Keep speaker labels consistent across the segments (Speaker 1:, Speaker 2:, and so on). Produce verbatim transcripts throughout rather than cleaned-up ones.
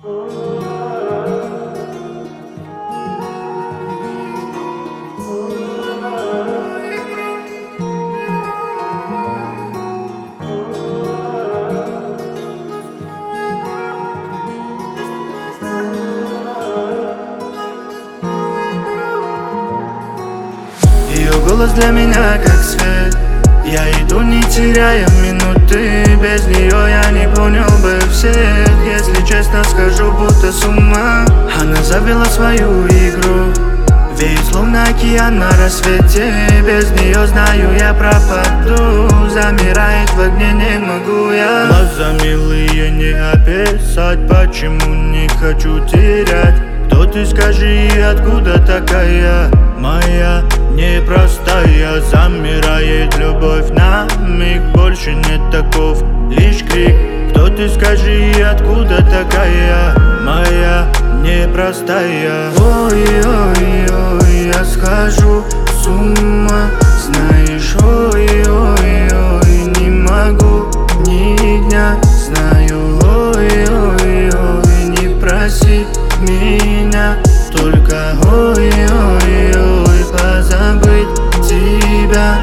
Speaker 1: Ее голос для меня как свет. Я иду, не теряя минуты. Без нее я не понял бы всех. Если честно скажу, будто с ума. Она завела свою игру. Веет словно океан на рассвете. Без нее, знаю, я пропаду. Замирает в огне, не могу я. Глаза милые не описать, почему не хочу терять. Кто ты, скажи, и откуда такая моя непростая? Замирает любовь на миг, больше нет таков, лишь крик. Кто ты, скажи, и откуда такая моя непростая? Ой-ой-ой, я схожу с ума, знаешь, ой-ой-ой, не могу ни дня, знаю, ой-ой-ой, не проси меня, только ой-ой-ой, позабыть тебя.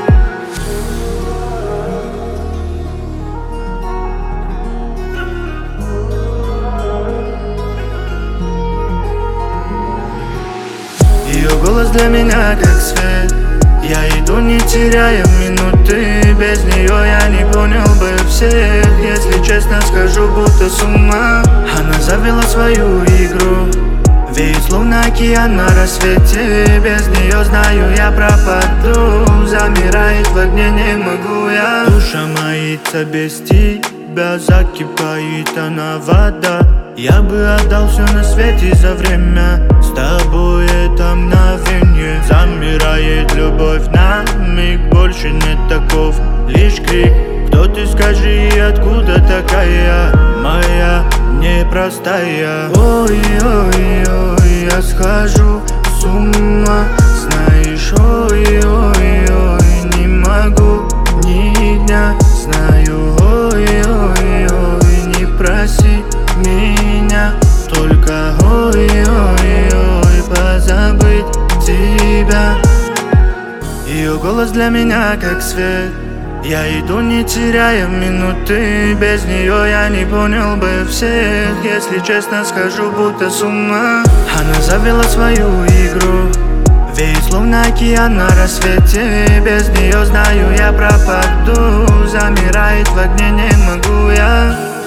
Speaker 1: Ее голос для меня как свет. Я иду, не теряя минуты. Без нее я не понял бы всех. Если честно скажу, будто с ума. Она завела свою игру. Веет словно океан на рассвете. Без нее, знаю, я пропаду. Замирает в огне, не могу я. Душа моится без тебя, закипает она вода. Я бы отдал все на свете за время. С тобой это мгновенье. Замирает любовь на миг, больше нет таков, лишь крик. Кто ты, скажи, и откуда такая моя непростая? Ой-ой-ой, я схожу с ума, знаешь, ой-ой-ой, не могу ни дня, знаю, ой-ой-ой, не проси меня, только ой-ой-ой, позабыть тебя. Ее голос для меня как свет. Я иду, не теряя минуты. Без нее я не понял бы всех. Если честно скажу, будто с ума. Она завела свою игру. Веет словно океан на рассвете. Без нее, знаю, я пропаду. Замирает в огне, не могу я.